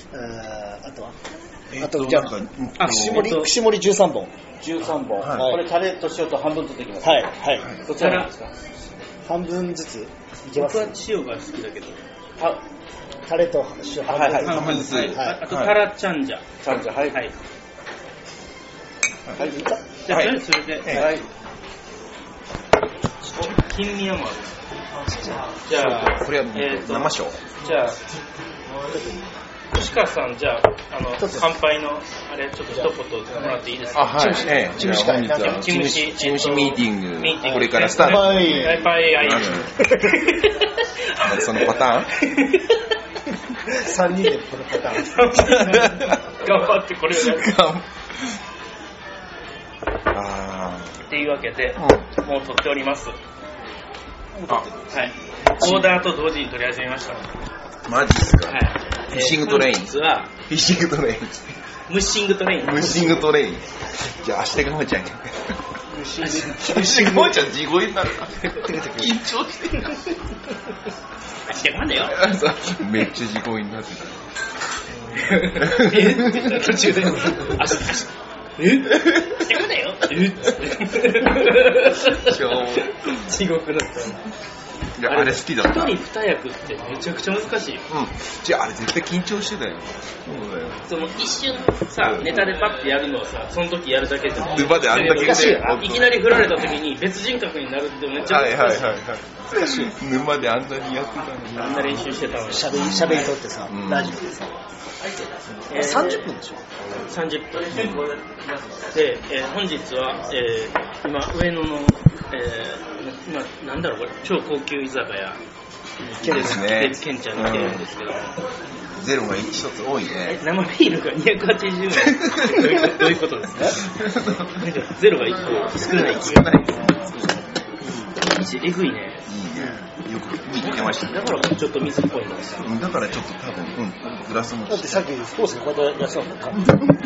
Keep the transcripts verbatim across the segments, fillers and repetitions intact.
あとはあとじゃあ串盛り串盛りじゅうさんぼんじゅうさんぼん、はい、これタレと塩と半分ずついきます。 はいはい。 どちらですか？ 半分ずついけます。 僕は塩が好きだけど。 はタレと塩半分、はいはい、 半分ずつ。はい、あとタラチャンジャ。 チャンジャはいはい。 はい。 じゃあ、はい、それで、はい。金宮もある。じゃあ、 これは生しょう。 じゃあ、吉川さん、じゃあ、あの、乾杯の、あれ、ちょっと一言もらっていいですか？ あ、はい。ええ、 チムシ会。 チムシ、チムシミーティング、 ミーティングこれからスタート。 バイバイ。バイバイ。 そのパターンさんにんでこのパターン。 頑張ってこれをやる。 あっていうわけで、うん、もう撮っております。 あ、 はい。オーダーと同時に取り始めました。 マジですか？ はい。 フィッシングトレイン。 実はフィッシングトレイン。 ムッシングトレイン。 ムッシングトレイン。じゃあ、明日がもちゃん。ムッシングもちゃん地声になるな。緊張してるな。 明日がなんだよ。 めっちゃ地声になってた。途中で。明日、明日。え明日がだよ。え地獄だった。 いや、あれ好きだった。 一人二役ってめちゃくちゃ難しい。うん。 じゃあ、あれ絶対緊張してたよ。そうだよ。 その一瞬さ、ネタでパッてやるのをさ、その時やるだけでも。 沼であんだけで。 いきなり振られた時に別人格になるってめっちゃ難しい。はいはいはいはい。 難しい。沼であんなにやってたのに。 あんな練習してたのに。 しゃべり、しゃべりとってさ、ラジオでさ。えー、さんじゅっぷんでしょ？ さんじゅっぷん。で、えー、本日は、えー、今、上野の、えー、今、なんだろうこれ、超高級居酒屋。 ケンですね。 ケンちゃんに来てるんですけど。 ゼロが一つ多いね。 生ビールがにひゃくはちじゅうえん。どういうことですか？ゼロがいっこ少ない気がない。えぐいね。 よく見てました。 だからちょっと水っぽいんです。 だからちょっと多分、うん、グラスも。 だってさっきスポーツでこうやってやってたもん。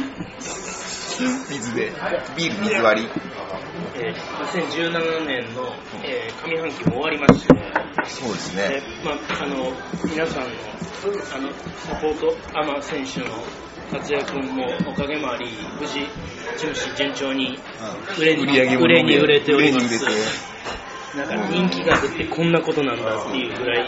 水で、ビール水割り。 えー、にせんじゅうななねんの、えー、上半期も終わりまして、ね、 そうですね。 えー、まあ、あの、皆さんの、あの、サポート、アマ選手の活躍もおかげもあり、無事、チムシ順調に売れに、売れに売れております。なんか人気が出てこんなことなんだっていうぐらい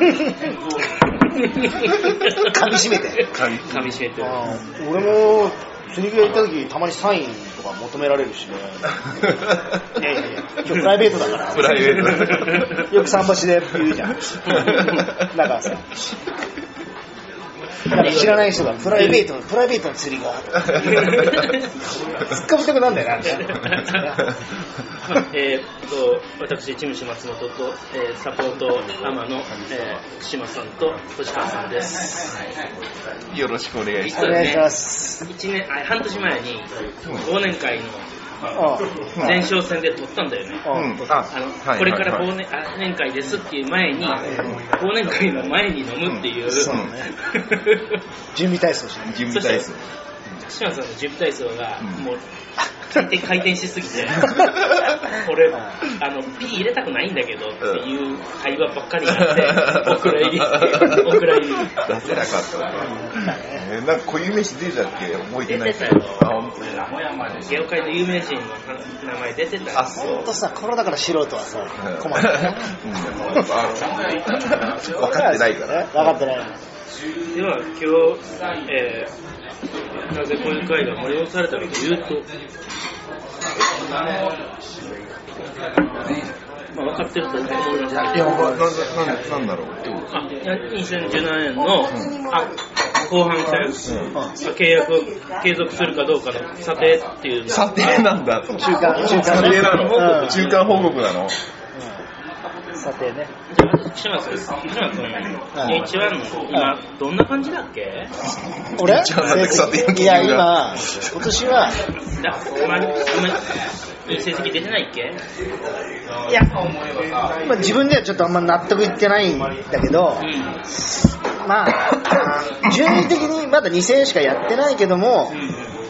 噛み締めて噛み締めて俺もスニーク屋行った時たまにサインとか求められるしねいやいやいや今日プライベートだからプライベートよく桟橋で言うじゃんなんかさなんか知らない人がプライベートのプライベートの釣りが突っかみたくなんだよなえっと私チムシ松本と、えー、サポートアマの、えー、島さんと星川さんです。 よろしくお願いします。 お願いします。 一年あ半年前に忘年会の前哨戦で取ったんだよね。 うん、ああの、はい、これから忘年、はい、年会ですっていう前に、忘年会の前に飲むっていう。うん、そうね。 準備体操しない。 準備体操。 島さんの準備体操が、うん、もう回転回転しすぎて俺あの P 入れたくないんだけどっていう会話ばっかりになってお蔵入りお蔵入り出せなかったな、えー、なんか固有名詞出てたっけ覚えてない。 出てたよ。業界の有名人の名前出てたよ。 あ、ほんとさ、コロナから素人はさ困るね、うん、分かってないから分かってない。 では今日、えー、なぜこういう会が催されたのかというと、まあ、分かってると思いますけど、 いや、な、な、なんだろう。 あ、にせんじゅうななねんの、うん、あ後半戦、うん、契約を継続するかどうかの査定っていう。 査定なんだ。 中間、中間査定なの、うん、中間報告なの。 査定ね。 島君、島君、エイチワン の今、どんな感じだっけ？ 俺？いや、今、今年は、 だ、あんまり、いい成績出てないっけ？ いや、今自分ではちょっとあんま納得いってないんだけど、うん、まあ、順位的にまだに戦しかやってないけども、うん、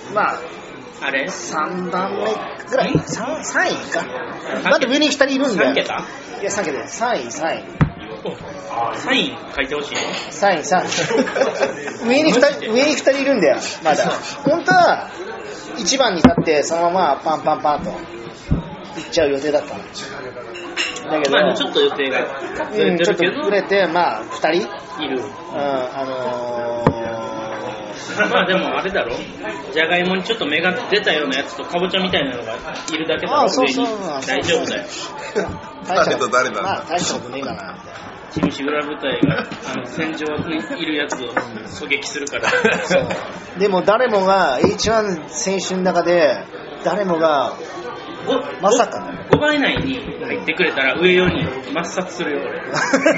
まあ、 あれさんばんめぐらい 3, 3位かまだ上にふたりいるんだよ。 さん桁？ いやさん桁でさんいさんいサイン書いてほしい。 サインサイン上にふたり上にふたりいるんだよまだ。本当はいちばんに立ってそのままパンパンパンと行っちゃう予定だったのだけど、 まあ、ちょっと予定がずれうん、ちょっとてるけど、 ずれてまあふたりいる。 うんあのー、 まあでもあれだろ、じゃがいもにちょっと芽が出たようなやつとかぼちゃみたいなのがいるだけだろ、 あそうそう上に。大丈夫だよ。 誰と誰なんだまあ大したことねえかなみたいな。 チムシ裏部隊があの戦場にいるやつを狙撃するから。 そうでも誰もが エイチワン 選手の中で誰もがまさかごばい以内に入ってくれたら上よに抹殺するよ俺。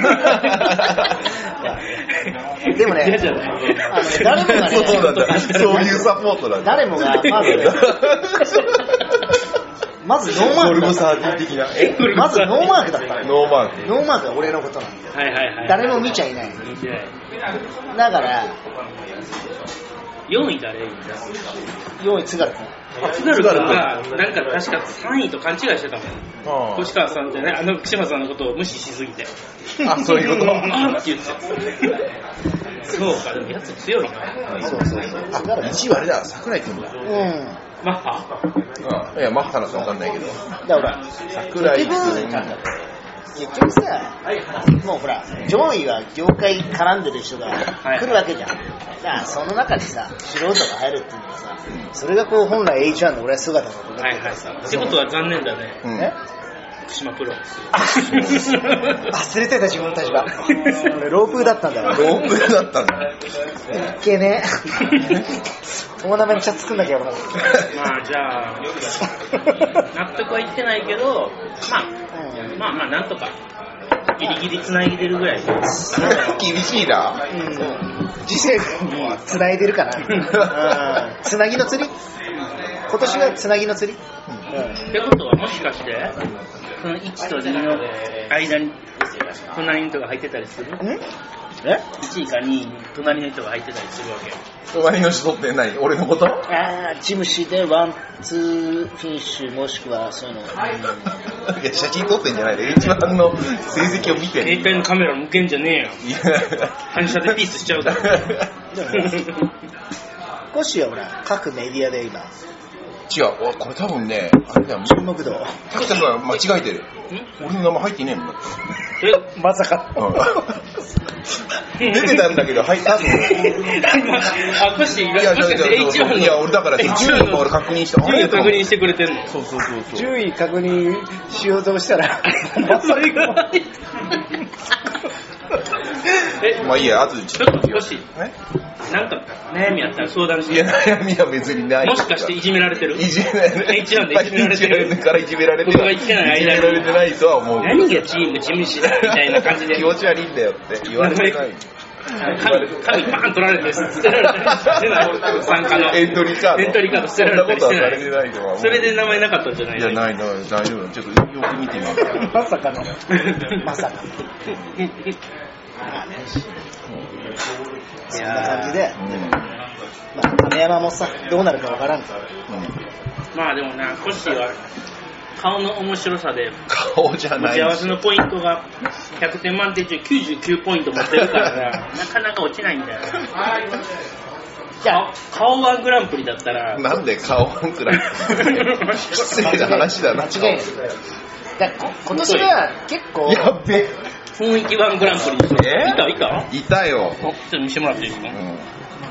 でもね嫌じゃないあのね誰もがねそうなんだ。そういうサポートなんだ。 誰もがまずまずノーマークだっゴルゴサーティ的な。えたまずノーマークだったのノーマーク。 ノーマークは俺のことなんだよはいはいはい。 誰も見ちゃいない見てない。 だからよんい誰よんい津軽君津軽君がなんか確かさんいと勘違いしてたもん。 あ星川さんってね、あの島さんのことを無視しすぎて。 あ、そういうこと。 あーって言ってた。そうか、でもやつ強いな。 そうそうそうあ、いちいはあれだ、桜井君だ。 うんマッハうん。いや、マッハなんかわかんないけど。 だから桜井君。 結局さもうほら上位は業界絡んでる人が来るわけじゃん、だからその中にさ素人が入るっていうのはさそれがこう本来 エイチワン の俺は姿だと思ってはいはい。ってことは残念だね。 うん。 え福島プロ。 忘れてた自分の立場俺ロープだったんだよロープだったんだ。 いけねえトーナメント作んなきゃよかっまあじゃあ、納得はいってないけど、まあ、まあまあなんとか、ギリギリ繋いでるぐらい。 厳しいな。 たうん次世に繋いでるかなうんつなぎの釣り今年はつなぎの釣りってことはもしかしてそのいちとにの間に隣の人が入ってたりする？ うんえいちいかにいに隣の人が入ってたりするわけ。 隣の人って何？俺のこと？ ああチムシでワンツーフィニッシュもしくはそういうの、うんいや、写真撮ってんじゃないで、エイチワン の成績を見て携帯のカメラ向けんじゃねえよ。 いや反射でピースしちゃうから。 コッシーはほら各メディアで今違う、おこれ多分ね、あれだよ、 注目度滝田さん間違えてる。俺の名前入ってねえもん。 まさか出てたんだけど、はい、多分。 あ、コッシーいいや、 らっしゃる。エイチワン の。 いや、俺だから、順位も俺確認した。 順位確認してくれてんの。 そうそうそうそう。 順位確認しようとしたらそれが。え、 まあいいや、後でちょっとコッシー。 えなんか悩みあったら相談しいや、 て。 悩みは別にない。 もしかしていじめられてる？ いじめられてる。 エイチワン でいじめられてる。 エイチワンからいじめられてる。 僕が言ってない間にいじめられてないとは思う。 何がチーム地主だみたいな感じで。 気持ち悪いんだよって言われてない。 紙、紙バーン取られて捨てられたりしてない参加の。 エントリーカード。 エントリーカード捨てられたりしてない。 そんなことはされてないとは思う。 それで名前なかったんじゃないいや、ないない、大丈夫。ちょっとよく見てみて。 まさかのまさかのそんな感じで、 うん。 まあ、亀山もさどうなるかわからんとまあでもな、コッシーは顔の面白さで顔じゃ持ない。 ち合わせのポイントがひゃくてん満点中きゅうじゅうきゅうポイント持ってるからな、なかなか落ちないんだよな。じゃあ顔ワングランプリだったらなんで顔ワンくらい失礼な話だな。 間違いないだこ今年は結構やっべ。 雰囲気ワングランプリにしよう。 えいたいたいたよ。 おちょっと見せてもらっていいですか？ うん。 んひ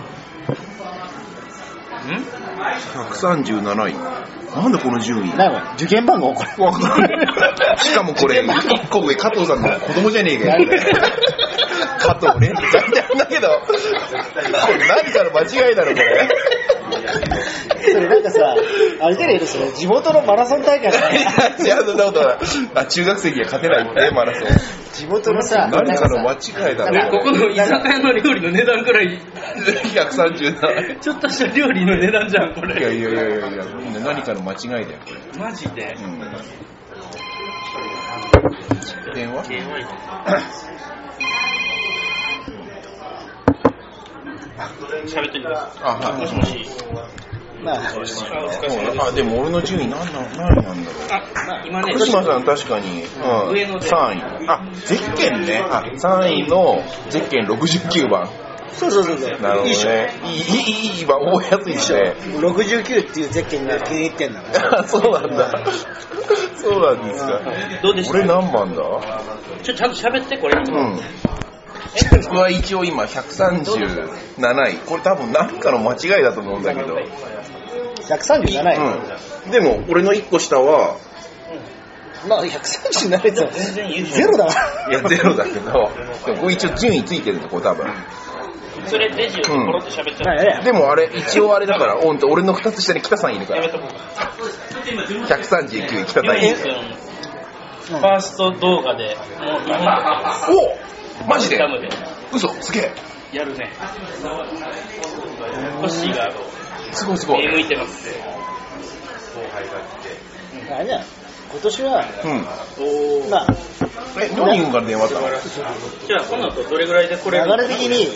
ゃくさんじゅうなない。なんでこの順位？ なんか受験番号これわかんない。しかもこれ、いっこ上、加藤さんの子供じゃねえかよ。加藤ね。残念だけど、これ何かの間違いだろ、これ。 それなんかさあれじゃないですか地元のマラソン大会だねいや、そんなことない。あ、中学生には勝てないって、マラソン。 地元のさ何かの間違いだろ。 えここの居酒屋の料理の値段くらいひゃくさんじゅうなな。 ちょっとした料理の値段じゃんこいやれ。 いやいやいやいや、何かの間違いだよ、これ。 マジで。 うん。電話？ 喋ってみます。 あ、はい。 もしもし。 まあ、 あ、でも俺の順位何なんだろう。 あ、今ね、 福島さん確かに、うん、 上のでさんい。あ、ゼッケンね。あ、さんいのゼッケンろくじゅうきゅうばん。 そうそうそうそう。 なるほどね。いい、いい、いい番、覚えやすいですね。 ろくじゅうきゅうっていうゼッケンが気に入ってんだから。そうなんだ。そうなんですか。 どうでした？ 俺何番だ？ ちょ、ちゃんと喋って、これ。 うん。僕は一応今ひゃくさんじゅうなない。これ多分何かの間違いだと思うんだけど。 ひゃくさんじゅうなない、 うん、でも俺のいっこ下は、 うん、まあひゃくさんじゅうなないってゼロだわ。 いやゼロだけど、でもこれ一応順位ついてるの、これ多分。 それレジをポロッと喋っちゃう、 うん、でもあれ一応あれだから、俺のふたつ下に北さんいるから。ひゃくさんじゅうきゅう北さんいる。 ファースト動画でもう日本おマジで嘘すげえやるね。コッシーがすごいすごい向いてます。 あれじゃん、今年は、 うん、 まあえ何人から電話あったの？ じゃあこの後どれぐらいでこれ流れ的に、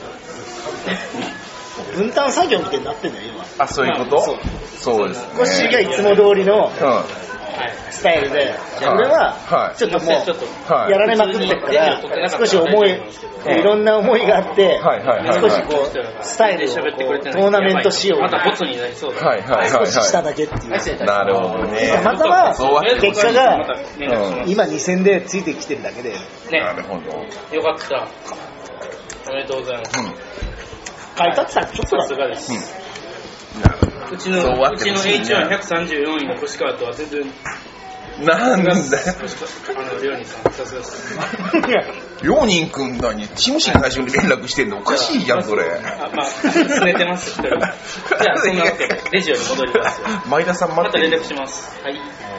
うん、分担作業みたいになってんだよ今。 あ、そういうこと？そう、そうですね。 コッシーがいつも通りの、うんスタイルで、俺はちょっともうやられまくってるから少し思い、いろんな思いがあって少しこうスタイルをトーナメント仕様に少ししただけっていう。 なるほどね。 または結果が今に戦でついてきてるだけで。 なるほど。 よかった。おめでとうございます。 書いたってさちょっとだ。 さすがです。うちのうちの エイチワンひゃくさんじゅうよんいの星川とは全然なんだよ。 あのりょうにさんさすがです。 りょうにんくん何チムシに最初に連絡してんのおかしいじゃんそれ。 あまあ拗ねてます一人。じゃあそんなわけでレジより戻ります。 前田さん待って。 また連絡します。はい。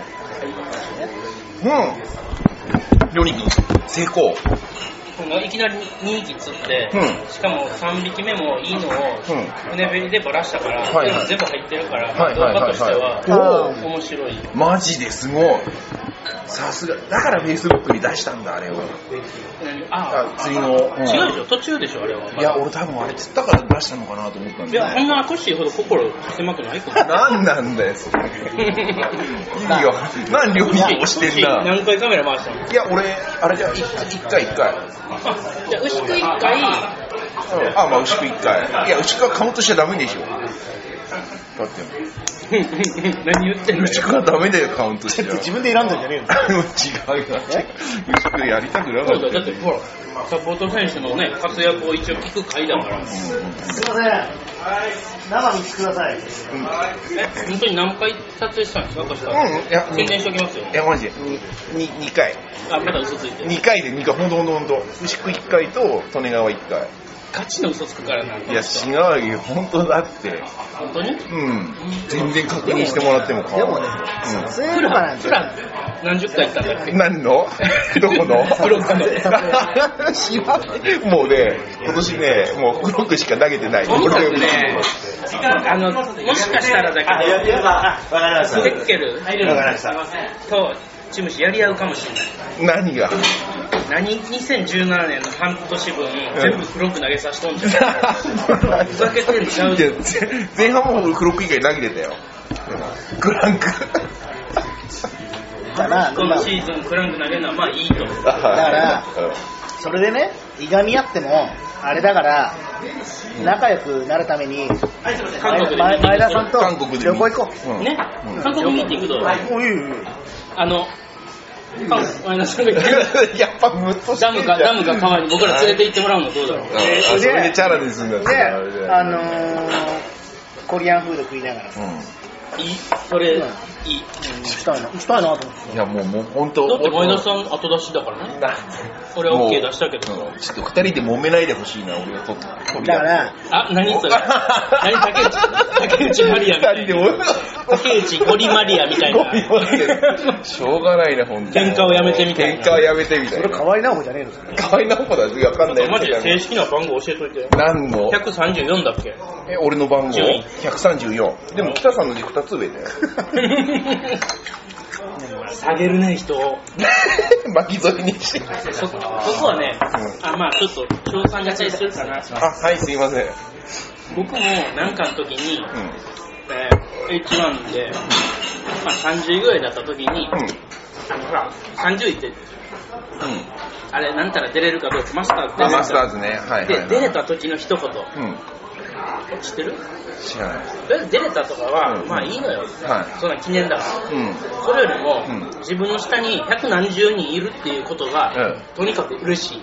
うん。りょうにんくん成功。 いきなりにひき釣って、うん、しかもさんびきめもいいのを船べりでばらしたから、はいはい、全部入ってるから、はいはいはいはい、動画としては面白い。 マジですごい。さすが。だからフェイスブックに出したんだあれを。 ああ釣りの、うん、違うでしょ途中でしょあれは。 いや俺多分あれ釣ったから出したのかなと思ったんだけど。 いやこんなコッシーほど心狭くないから。なんなんだよそれ。意味が何両方押してんな。 何回カメラ回したの？ いや俺あれじゃ一回一回。 じゃあ牛久いっかい、うん、 あ、まあ牛久いっかい。いや牛久はカウントしちゃダメでしょ。だって何言ってんの？ 牛久はダメだよカウントしちゃ。 自分で選んだんじゃねえの？ 違うよ。牛久やりたくなかった。 そうだ、だってほらサポート選手のね活躍を一応聞く回だから。うん、 すいません。生見てください。うん、 え本当に何回撮影したんですか？確か。うん。いや宣伝しておきますよ。 いやマジでににかい。 あまだ嘘ついてる。 にかいでにかいほんとほんとほんと。牛久いっかいと利根川いっかい。 ガチの嘘つくからなんいや違うよ本当だって。 本当に？ うん全然確認してもらっても構わない。 でもね撮影とかなんて何十回行ったんだっけ？ 何のどこのブロックの知らないもうね今年ねもうブロックしか投げてない。 とにかくねあのもしかしたらだけどあややわかりました。 セッケルわかりましたとチムシやり合うかもしれない。 何が何にせんじゅうななねんの半年分、うん、全部クロック投げさしとんじゃん。ふざけてんちゃう。 前半もクロック以外投げてたよ。クランクだな。 今シーズンクランク投げるのはまあいいと。 だからそれでねいがみ合ってもあれだから仲良くなるために韓国で前田さんと旅行行こう、 うん、ね、うん、韓国ミーティングどう？あの前田さんがやっぱムッとダムかダムか川に僕ら連れて行ってもらうのどうだろう。 えー、それでチャラですんだ。 で、あのー、コリアンフード食いながら。うんいいそれ、うん、いい、うん、 したいなしたいなと思って。 いやもうもう本当だって前田さん後出しだからね。俺は OK 出したけど、 うん、ちょっと二人で揉めないでほしいな俺を取って。 だからあ何それ何竹内竹内マリアみたいな竹内ゴリマリアみたいなしょうがないな本当に喧嘩をやめてみたいな。 喧嘩をやめてみたいな。 それ河合直子じゃねえの？ 河合直子だって分かんない。 マジで正式な番号教えといて。 何のひゃくさんじゅうよんだっけ？ え俺の番号ひゃくさんじゅうよん。でも北さんの字ふたつ上だよ。 下げるね人を巻き添えにしてそ, そこはね、うん、あまあちょっと賞賛がちするかな。 あはいすいません。 僕もなんかの時に、うん、 えー、エイチワン で、まあ、さんじゅうぐらいだった時に、うん、あのほらさんじゅういって、うん、あれなんたら出れるかどうかマスターズ出れるかマスターズね、はいはいはい、 で出れた時の一言、うん知ってる？知らない。出れたとかは、うん、まあいいのよ、はい、そんな記念だから、うん、それよりも、うん、自分の下に百何十人いるっていうことが、うん、とにかく嬉しい。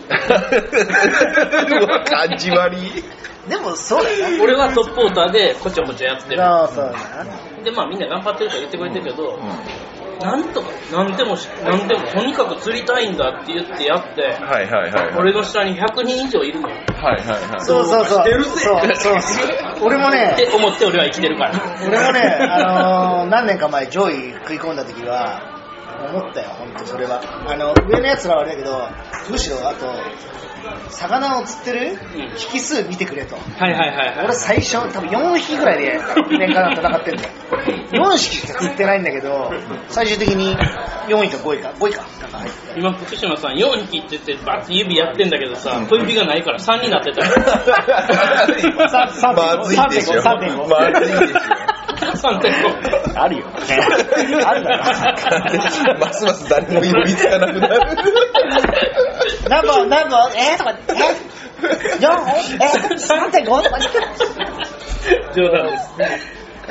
感じ悪い。 でもそうだよ、 俺はトップオーターでこちょこちょやってる。 あそうだでまあみんな頑張ってると言ってくれてるけど、うんうんなんとか、なんでも、なんでも、とにかく釣りたいんだって言ってやって、はいはいはい、はい、俺の下にひゃくにん以上いるのよ。はいはいはい。 そうそうそう。 してるぜ。 そうそうそう。俺もね、 って思って俺は生きてるから。 俺もね、あのー、何年か前上位食い込んだ時は、思ったよ、ほんとそれは。あの、上のやつらはあれだけど、むしろあと、魚を釣ってる匹数見てくれと。 はいはいはい、はい。 俺最初多分よんひきぐらいで年間戦ってんだよ。よんひきしか釣ってないんだけど、最終的によんいかごいか、ごいか。 今福島さんよんひきって言ってバッて指やってんだけどさ、小指がないからさんになってたよ。 まずいでしょ。 さんてんご。 まずいでしょ。 さんてんごあるよ。あるだろ。 ますます誰も呼びつかなくなる。 何本何本えーとかえよんえ さんてんご とか冗談です。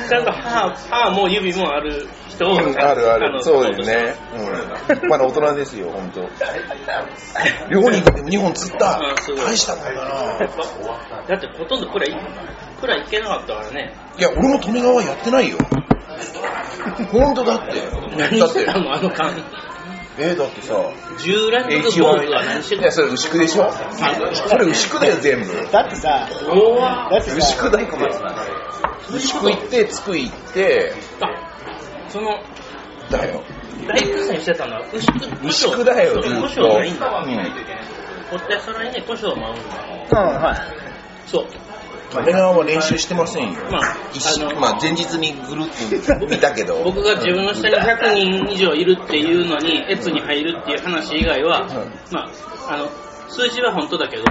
ちゃんと歯歯も指もある人を、うん、 あるあるそうですね。うん。まだ大人ですよ本当。両人でもにほん釣った。大したもんだな。 だってほとんどくらいくらいいけなかったからね。 いや俺も利根川やってないよ。本当だって。 何してたのあの間。 えー、だってさじゅう連続ボールは何してたの？ いやそれ牛久でしょ。それ牛久だよ全部。 だってさだって牛久だよ。牛久行って津久行ってあそのだよ大苦戦してたのは牛久牛久だよずっと。 古書ないんだ。うん。こってそれにね古書を回るんだ。 うんはい。 そう。 利根川は練習してませんよ。まあ、あまあ、前日にぐるっと見たけど僕が自分の下にひゃくにん以上いるっていうのに越に入るっていう話以外は、うん、まあ、あの数字は本当だけど、うん、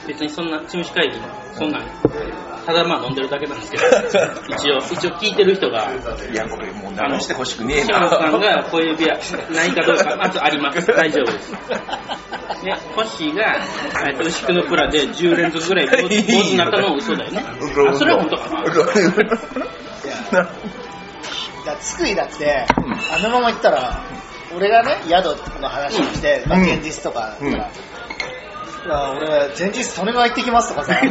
別にそんなチムシ会議そんなただまあ飲んでるだけなんですけど一応一応聞いてる人がいやこれもう流してほしくねえな。 島さんが小指はないかどうかまずあります大丈夫です。で、コッシーが、えっと、牛久のプラでじゅう連続ぐらい坊主になったのは嘘だよね。あ、それは本当かな。 いや、津久井だって、うん、あのまま行ったら、俺がね、宿の話をして、うん、まあ、現実とか、うん、いや俺、前日、利根川行ってきますとかさ、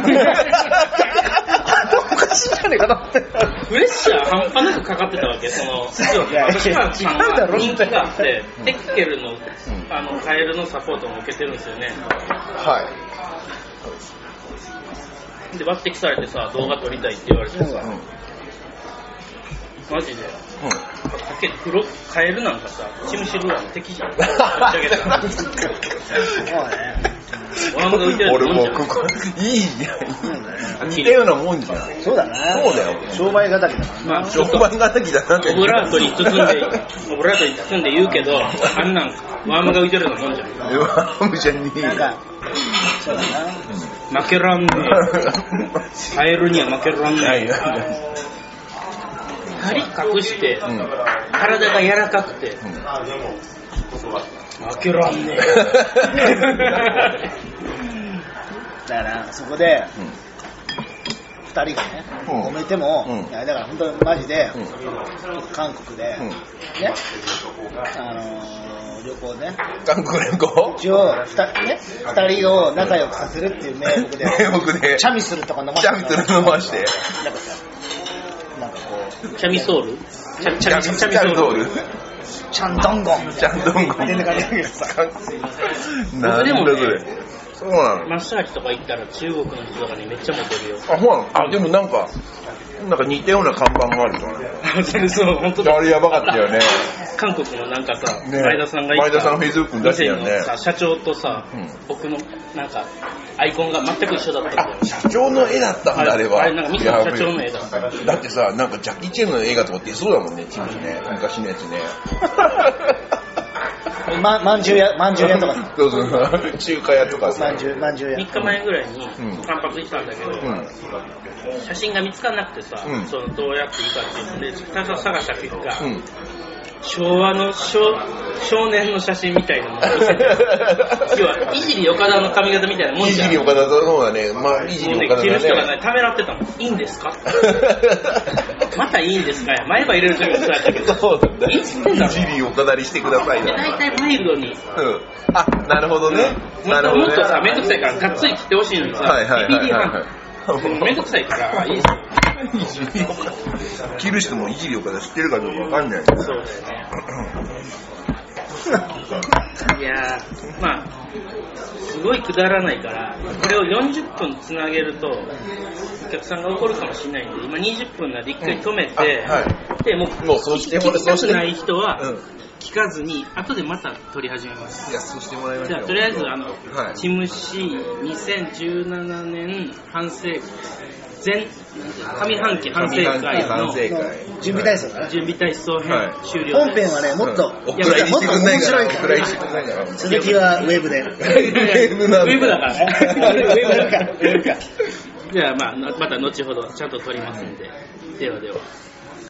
おかしいじゃねえかと思って。 プレッシャー半端なくかかってたわけ、その、私はさんは人気があって、テッケルの、あの、カエルのサポートも受けてるんですよね。 はい。 で、抜擢されてさ、動画撮りたいって言われてさ、うん、マジで、うん、黒カエルなんかさ、チムシルアーの敵じゃん。ぶっちゃけたら。 俺もここいいじゃん。似たようなもんじゃん。 そうだね。 そうだよ。 商売敵だな。 まあ商売敵だな。 オブラートに包んで、オブラートに包んで言うけど、あんなんワームが浮いてるようなもんじゃん。 ワームじゃねえよ。なんかそうだな。負けらんねえ。カエルには負けらんねえ。光隠して、うん、体が柔らかくて、うん、負けらんねえ。 だからそこで、うん、ふたりがね、うん、揉めても、うん、いやだから本当にマジで、うん、韓国で、うん、ね、あのー、旅行ね、 韓国旅行一応ふた、ね、ふたりを仲良くさせるっていう名目で、 名目でチャミスルとか飲まして、 チャミスル飲まして、 なんかさ、なんかこう、 チャミソールチャミ、チャミ、チャミソールチャンドンゴンチャンドンゴンって感じだけどさ、 僕でもね、 そうなの。 マッサージとか行ったら中国の人とかにめっちゃモテるよ。 あ、ほら、あ、でもなんか、なんか似たような看板があるからね。 そう、本当だ。 あれやばかったよね。 韓国のなんかさ、 ね、 前田さんが前田さんフェイスブックに出してよね。 社長とさ、うん、僕のなんかアイコンが全く一緒だったんだよ。 社長の絵だったんだあれは。 あれなんか見た社長の絵だった。 だってさ、なんかジャッキー・チェンの映画とか出そうだもんね、チームね、昔のやつね。 ままんじゅう屋まんじゅう屋とかさそうそう中華屋とかさまんじゅうまんじゅう屋みっかまえぐらいに散髪行ったんだけど、 うん、 写真が見つからなくてさ、うん、そのどうやっていいかっていうので探した結果、うん、昭和の 少, 少年の写真みたいなのを見せて要はいじり岡田の髪型みたいなもんじゃん。 いじり岡田の方がね、まあ、いじり岡田ね、着る人がね、ためらってたもん。いいんですかまたいいんですかや、前歯入れるときもそうやったけど。そうなんだ。いじり岡田にしてくださいよ。 大体マイルドに。 うん。あ、なるほどね。 うん、なるほどね。もっとさ、めんどくさいから、がっつり切ってほしいのにさ、 はいはいはいはい、 ビビリハン。めんどくさいから、いいですよ。 いじり岡田。着る人もいじり岡田知ってるかどうかわかんない。 そうだよね。いやー、まあ、すごいくだらないから、これをよんじゅっぷんつなげると、お客さんが怒るかもしれないんで、今にじゅっぷんなんで一回止めて、うんはい、で、もう、 もうそうして聞きたくない人は、聞かずに、後でまた撮り始めます。 いや、そうしてもらいましょう。 じゃあ、とりあえず、あの、はい、チムシーにせんじゅうななねん反省前上半期反省会の準備体操かな準備体操編、はい、終了です。 本編はね、もっと、 うん、いやもっと面白いから、 続きはウェブで。ウェブウェブだからね。ウェブだから。じゃあ、まあ、また後ほどちゃんと撮りますんで。ではでは。